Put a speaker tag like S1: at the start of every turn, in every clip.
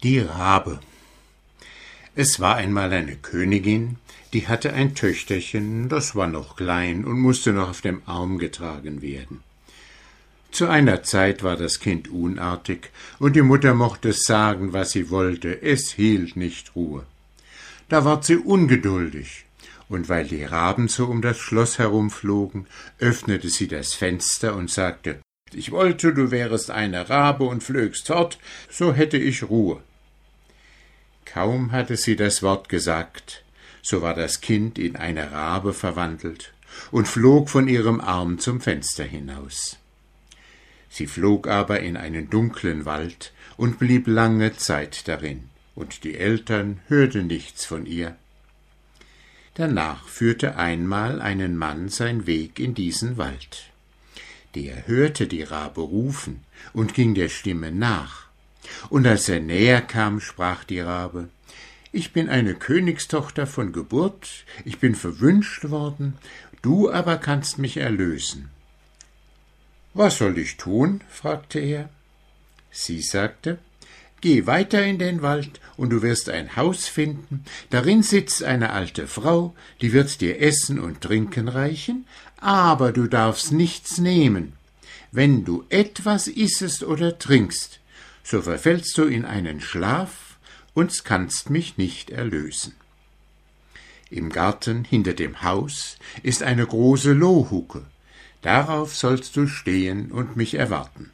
S1: Die Rabe. Es war einmal eine Königin, die hatte ein Töchterchen, das war noch klein und musste noch auf dem Arm getragen werden. Zu einer Zeit war das Kind unartig, und die Mutter mochte sagen, was sie wollte, es hielt nicht Ruhe. Da ward sie ungeduldig, und weil die Raben so um das Schloss herumflogen, öffnete sie das Fenster und sagte: »Ich wollte, du wärest eine Rabe und flögst fort, so hätte ich Ruhe.« Kaum hatte sie das Wort gesagt, so war das Kind in eine Rabe verwandelt und flog von ihrem Arm zum Fenster hinaus. Sie flog aber in einen dunklen Wald und blieb lange Zeit darin, und die Eltern hörten nichts von ihr. Danach führte einmal einen Mann sein Weg in diesen Wald. Der hörte die Rabe rufen und ging der Stimme nach. Und als er näher kam, sprach die Rabe: »Ich bin eine Königstochter von Geburt, ich bin verwünscht worden, du aber kannst mich erlösen.« »Was soll ich tun?« fragte er. Sie sagte: »Geh weiter in den Wald, und du wirst ein Haus finden, darin sitzt eine alte Frau, die wird dir Essen und Trinken reichen, aber du darfst nichts nehmen. Wenn du etwas issest oder trinkst, so verfällst du in einen Schlaf und kannst mich nicht erlösen. Im Garten hinter dem Haus ist eine große Lohucke, darauf sollst du stehen und mich erwarten.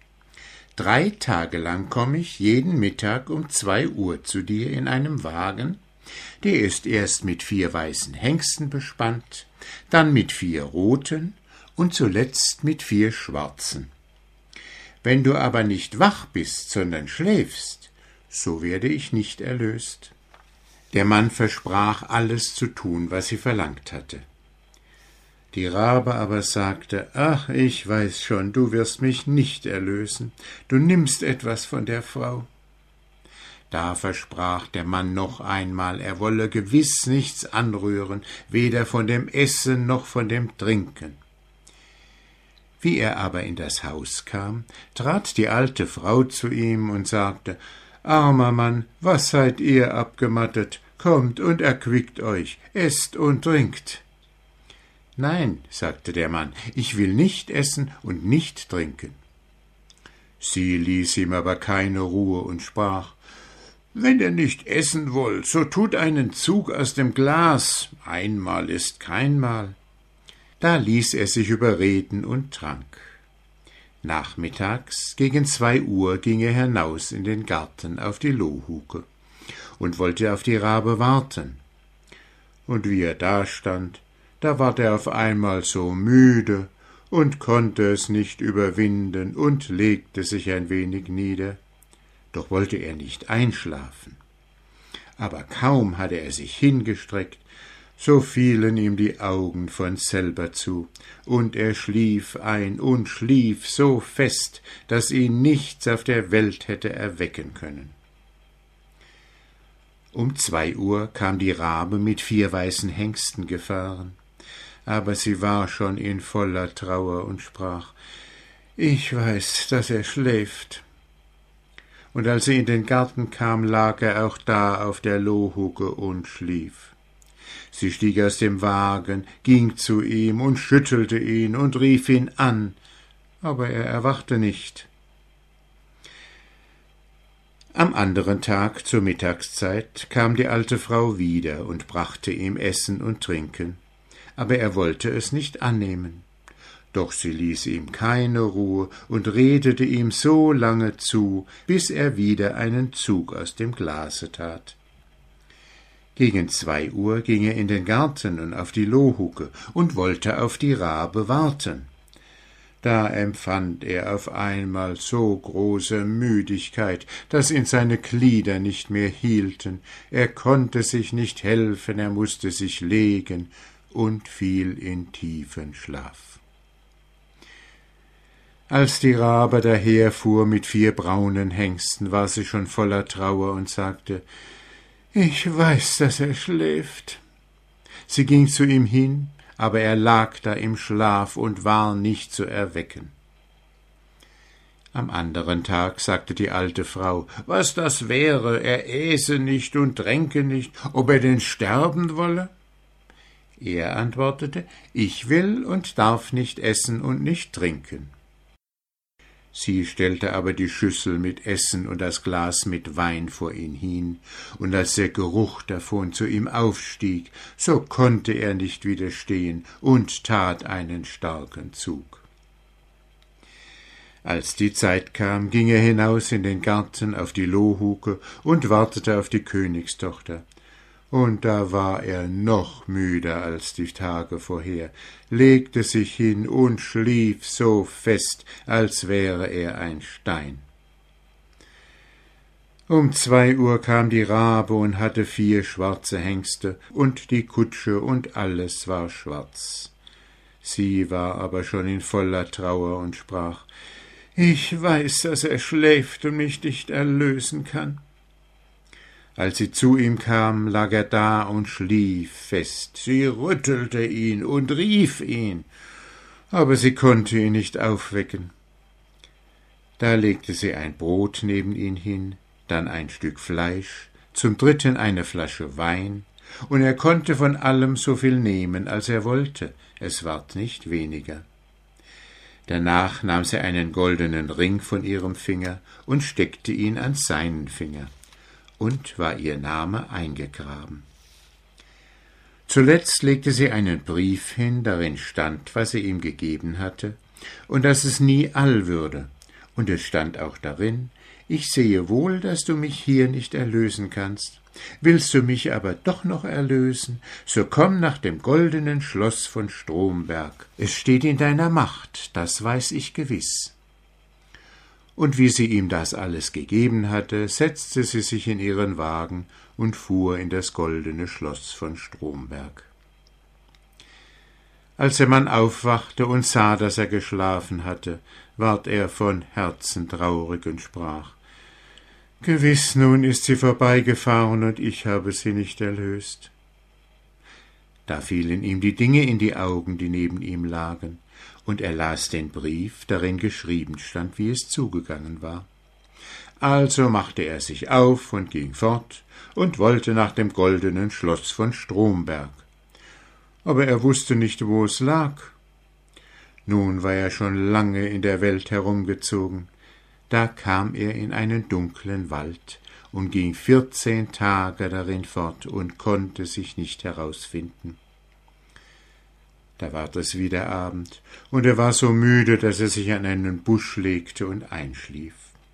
S1: 3 Tage lang komme ich jeden Mittag um 2 Uhr zu dir in einem Wagen, der ist erst mit 4 weißen Hengsten bespannt, dann mit 4 roten und zuletzt mit 4 schwarzen. Wenn du aber nicht wach bist, sondern schläfst, so werde ich nicht erlöst.« Der Mann versprach, alles zu tun, was sie verlangt hatte. Die Rabe aber sagte: »Ach, ich weiß schon, du wirst mich nicht erlösen, du nimmst etwas von der Frau.« Da versprach der Mann noch einmal, er wolle gewiss nichts anrühren, weder von dem Essen noch von dem Trinken. Wie er aber in das Haus kam, trat die alte Frau zu ihm und sagte: »Armer Mann, was seid ihr abgemattet? Kommt und erquickt euch, esst und trinkt.« »Nein«, sagte der Mann, »ich will nicht essen und nicht trinken.« Sie ließ ihm aber keine Ruhe und sprach: »Wenn ihr nicht essen wollt, so tut einen Zug aus dem Glas, einmal ist keinmal.« Da ließ er sich überreden und trank. Nachmittags gegen 2 Uhr ging er hinaus in den Garten auf die Lohucke und wollte auf die Rabe warten. Und wie er dastand, da ward er auf einmal so müde und konnte es nicht überwinden und legte sich ein wenig nieder. Doch wollte er nicht einschlafen. Aber kaum hatte er sich hingestreckt, so fielen ihm die Augen von selber zu, und er schlief ein und schlief so fest, daß ihn nichts auf der Welt hätte erwecken können. Um 2 Uhr kam die Rabe mit 4 weißen Hengsten gefahren, aber sie war schon in voller Trauer und sprach: »Ich weiß, dass er schläft.« Und als sie in den Garten kam, lag er auch da auf der Lohucke und schlief. Sie stieg aus dem Wagen, ging zu ihm und schüttelte ihn und rief ihn an, aber er erwachte nicht. Am anderen Tag zur Mittagszeit kam die alte Frau wieder und brachte ihm Essen und Trinken, aber er wollte es nicht annehmen. Doch sie ließ ihm keine Ruhe und redete ihm so lange zu, bis er wieder einen Zug aus dem Glase tat. Gegen 2 Uhr ging er in den Garten und auf die Lohucke und wollte auf die Rabe warten. Da empfand er auf einmal so große Müdigkeit, dass ihn seine Glieder nicht mehr hielten, er konnte sich nicht helfen, er mußte sich legen und fiel in tiefen Schlaf. Als die Rabe daherfuhr mit 4 braunen Hengsten, war sie schon voller Trauer und sagte: »Ich weiß, dass er schläft.« Sie ging zu ihm hin, aber er lag da im Schlaf und war nicht zu erwecken. Am anderen Tag sagte die alte Frau, was das wäre, er äße nicht und tränke nicht, ob er denn sterben wolle? Er antwortete, ich will und darf nicht essen und nicht trinken. Sie stellte aber die Schüssel mit Essen und das Glas mit Wein vor ihn hin, und als der Geruch davon zu ihm aufstieg, so konnte er nicht widerstehen und tat einen starken Zug. Als die Zeit kam, ging er hinaus in den Garten auf die Lohuke und wartete auf die Königstochter. Und da war er noch müder als die Tage vorher, legte sich hin und schlief so fest, als wäre er ein Stein. Um 2 Uhr kam die Rabe und hatte 4 schwarze Hengste, und die Kutsche und alles war schwarz. Sie war aber schon in voller Trauer und sprach, »Ich weiß, dass er schläft und mich nicht erlösen kann.« Als sie zu ihm kam, lag er da und schlief fest. Sie rüttelte ihn und rief ihn, aber sie konnte ihn nicht aufwecken. Da legte sie ein Brot neben ihn hin, dann ein Stück Fleisch, zum 3. eine Flasche Wein, und er konnte von allem so viel nehmen, als er wollte, es ward nicht weniger. Danach nahm sie einen goldenen Ring von ihrem Finger und steckte ihn an seinen Finger, und war ihr Name eingegraben. Zuletzt legte sie einen Brief hin, darin stand, was sie ihm gegeben hatte, und dass es nie all würde, und es stand auch darin, ich sehe wohl, dass du mich hier nicht erlösen kannst. Willst du mich aber doch noch erlösen, so komm nach dem goldenen Schloss von Stromberg. Es steht in deiner Macht, das weiß ich gewiss. Und wie sie ihm das alles gegeben hatte, setzte sie sich in ihren Wagen und fuhr in das goldene Schloss von Stromberg. Als der Mann aufwachte und sah, dass er geschlafen hatte, ward er von Herzen traurig und sprach, »Gewiss, nun ist sie vorbeigefahren und ich habe sie nicht erlöst.« Da fielen ihm die Dinge in die Augen, die neben ihm lagen, und er las den Brief, darin geschrieben stand, wie es zugegangen war. Also machte er sich auf und ging fort und wollte nach dem goldenen Schloss von Stromberg. Aber er wusste nicht, wo es lag. Nun war er schon lange in der Welt herumgezogen. Da kam er in einen dunklen Wald und ging 14 Tage darin fort und konnte sich nicht herausfinden. Da ward es wieder Abend, und er war so müde, dass er sich an einen Busch legte und einschlief.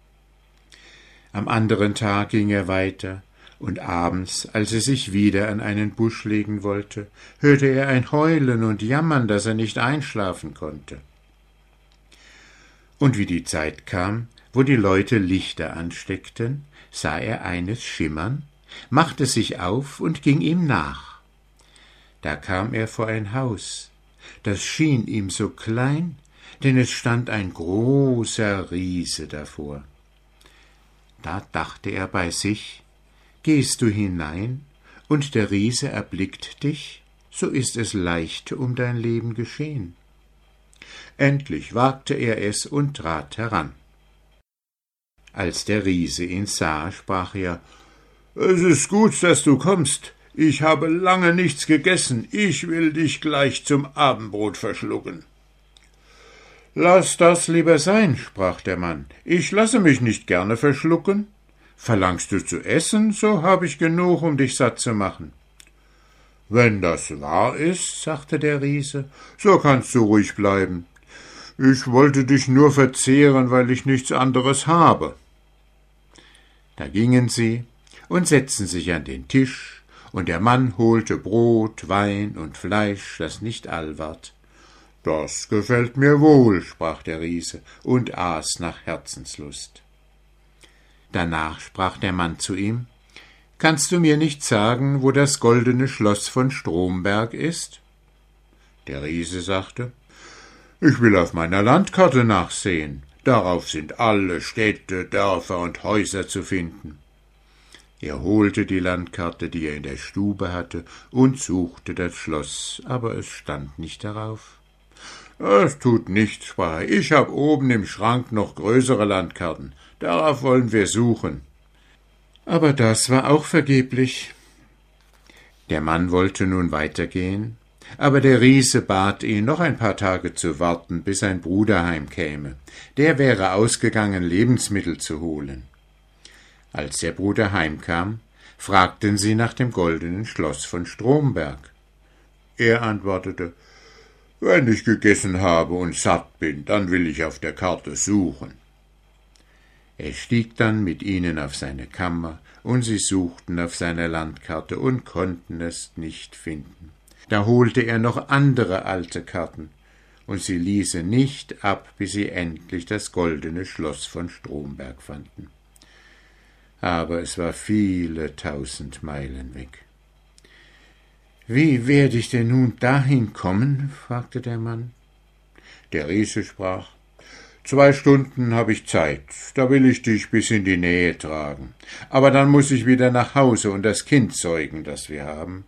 S1: Am anderen Tag ging er weiter, und abends, als er sich wieder an einen Busch legen wollte, hörte er ein Heulen und Jammern, dass er nicht einschlafen konnte. Und wie die Zeit kam, wo die Leute Lichter ansteckten, sah er eines schimmern, machte sich auf und ging ihm nach. Da kam er vor ein Haus, das schien ihm so klein, denn es stand ein großer Riese davor. Da dachte er bei sich, gehst du hinein, und der Riese erblickt dich, so ist es leicht um dein Leben geschehen. Endlich wagte er es und trat heran. Als der Riese ihn sah, sprach er, »Es ist gut, dass du kommst. Ich habe lange nichts gegessen. Ich will dich gleich zum Abendbrot verschlucken.« »Lass das lieber sein«, sprach der Mann. »Ich lasse mich nicht gerne verschlucken. Verlangst du zu essen, so habe ich genug, um dich satt zu machen.« »Wenn das wahr ist«, sagte der Riese, »so kannst du ruhig bleiben. Ich wollte dich nur verzehren, weil ich nichts anderes habe.« Da gingen sie und setzten sich an den Tisch, und der Mann holte Brot, Wein und Fleisch, das nicht all ward. »Das gefällt mir wohl«, sprach der Riese und aß nach Herzenslust. Danach sprach der Mann zu ihm, »Kannst du mir nicht sagen, wo das goldene Schloss von Stromberg ist?« Der Riese sagte, »Ich will auf meiner Landkarte nachsehen. Darauf sind alle Städte, Dörfer und Häuser zu finden.« Er holte die Landkarte, die er in der Stube hatte, und suchte das Schloss, aber es stand nicht darauf. »Es tut nichts«, sprach er, »ich hab oben im Schrank noch größere Landkarten, darauf wollen wir suchen.« Aber das war auch vergeblich. Der Mann wollte nun weitergehen, aber der Riese bat ihn, noch ein paar Tage zu warten, bis sein Bruder heimkäme. Der wäre ausgegangen, Lebensmittel zu holen. Als der Bruder heimkam, fragten sie nach dem goldenen Schloss von Stromberg. Er antwortete, »Wenn ich gegessen habe und satt bin, dann will ich auf der Karte suchen.« Er stieg dann mit ihnen auf seine Kammer, und sie suchten auf seiner Landkarte und konnten es nicht finden. Da holte er noch andere alte Karten, und sie ließen nicht ab, bis sie endlich das goldene Schloss von Stromberg fanden. Aber es war viele 1000 Meilen weg. »Wie werde ich denn nun dahin kommen?« fragte der Mann. Der Riese sprach, »2 Stunden habe ich Zeit, da will ich dich bis in die Nähe tragen. Aber dann muss ich wieder nach Hause und das Kind zeugen, das wir haben.«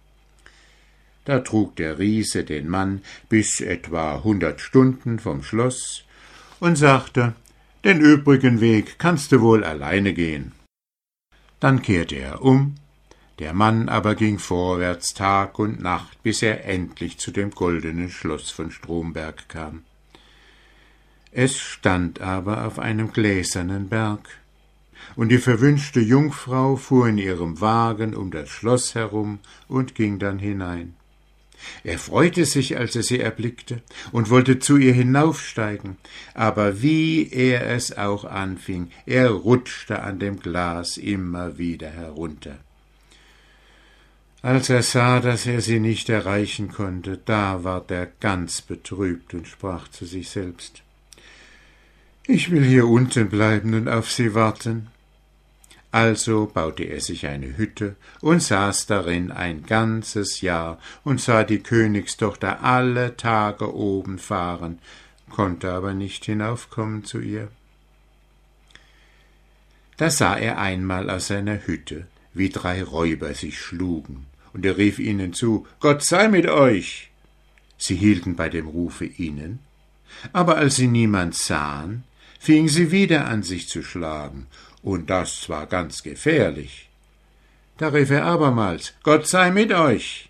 S1: Da trug der Riese den Mann bis etwa 100 Stunden vom Schloss und sagte, »Den übrigen Weg kannst du wohl alleine gehen.« Dann kehrte er um, der Mann aber ging vorwärts Tag und Nacht, bis er endlich zu dem goldenen Schloss von Stromberg kam. Es stand aber auf einem gläsernen Berg, und die verwünschte Jungfrau fuhr in ihrem Wagen um das Schloss herum und ging dann hinein. Er freute sich, als er sie erblickte, und wollte zu ihr hinaufsteigen, aber wie er es auch anfing, er rutschte an dem Glas immer wieder herunter. Als er sah, dass er sie nicht erreichen konnte, da ward er ganz betrübt und sprach zu sich selbst, »Ich will hier unten bleiben und auf sie warten.« Also baute er sich eine Hütte und saß darin ein ganzes Jahr und sah die Königstochter alle Tage oben fahren, konnte aber nicht hinaufkommen zu ihr. Da sah er einmal aus seiner Hütte, wie 3 Räuber sich schlugen, und er rief ihnen zu, »Gott sei mit euch!« Sie hielten bei dem Rufe inne, aber als sie niemand sahen, fingen sie wieder an, sich zu schlagen, und das war ganz gefährlich. Da rief er abermals, »Gott sei mit euch!«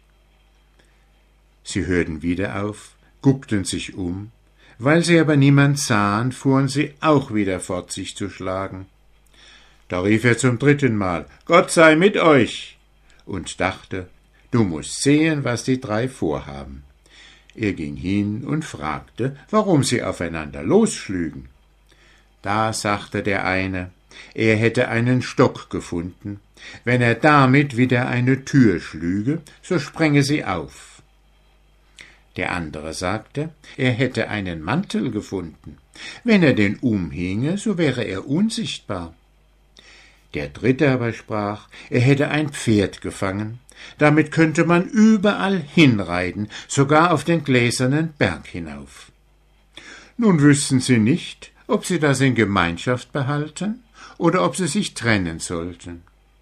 S1: Sie hörten wieder auf, guckten sich um, weil sie aber niemand sahen, fuhren sie auch wieder fort, sich zu schlagen. Da rief er zum 3. Mal, »Gott sei mit euch!« und dachte, du musst sehen, was die 3 vorhaben. Er ging hin und fragte, warum sie aufeinander losschlügen. Da sagte der eine, er hätte einen Stock gefunden. Wenn er damit wieder eine Tür schlüge, so spränge sie auf. Der andere sagte, er hätte einen Mantel gefunden. Wenn er den umhinge, so wäre er unsichtbar. Der 3. aber sprach, er hätte ein Pferd gefangen. Damit könnte man überall hinreiten, sogar auf den gläsernen Berg hinauf. Nun wüssten sie nicht, ob sie das in Gemeinschaft behalten oder ob sie sich trennen sollten.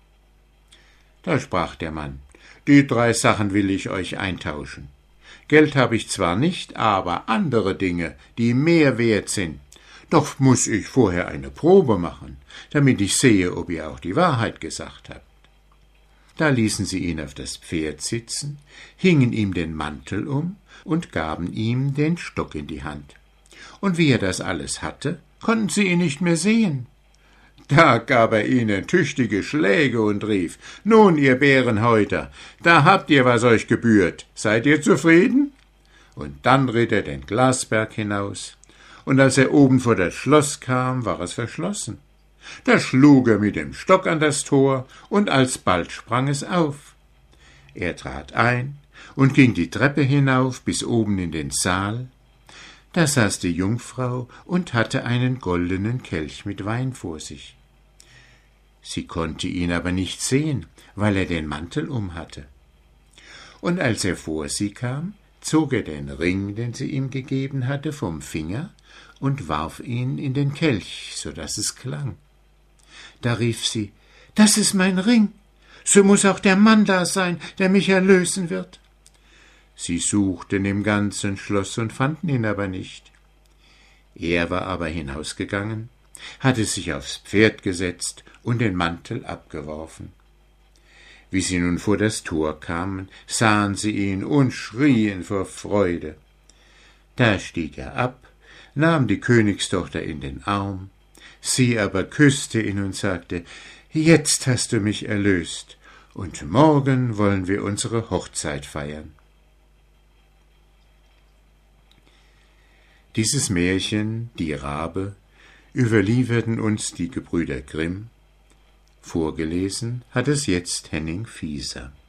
S1: Da sprach der Mann, die 3 Sachen will ich euch eintauschen. Geld habe ich zwar nicht, aber andere Dinge, die mehr wert sind. Doch muß ich vorher eine Probe machen, damit ich sehe, ob ihr auch die Wahrheit gesagt habt. Da ließen sie ihn auf das Pferd sitzen, hingen ihm den Mantel um und gaben ihm den Stock in die Hand. Und wie er das alles hatte, konnten sie ihn nicht mehr sehen. Da gab er ihnen tüchtige Schläge und rief, »Nun, ihr Bärenhäuter, da habt ihr, was euch gebührt. Seid ihr zufrieden?« Und dann ritt er den Glasberg hinaus, und als er oben vor das Schloss kam, war es verschlossen. Da schlug er mit dem Stock an das Tor, und alsbald sprang es auf. Er trat ein und ging die Treppe hinauf bis oben in den Saal. Da saß die Jungfrau und hatte einen goldenen Kelch mit Wein vor sich. Sie konnte ihn aber nicht sehen, weil er den Mantel umhatte. Und als er vor sie kam, zog er den Ring, den sie ihm gegeben hatte, vom Finger und warf ihn in den Kelch, so daß es klang. Da rief sie, »Das ist mein Ring, so muß auch der Mann da sein, der mich erlösen wird.« Sie suchten im ganzen Schloss und fanden ihn aber nicht. Er war aber hinausgegangen, hatte sich aufs Pferd gesetzt und den Mantel abgeworfen. Wie sie nun vor das Tor kamen, sahen sie ihn und schrien vor Freude. Da stieg er ab, nahm die Königstochter in den Arm, sie aber küßte ihn und sagte: »Jetzt hast du mich erlöst, und morgen wollen wir unsere Hochzeit feiern.« Dieses Märchen, die Rabe, überlieferten uns die Gebrüder Grimm. Vorgelesen hat es jetzt Henning Fieser.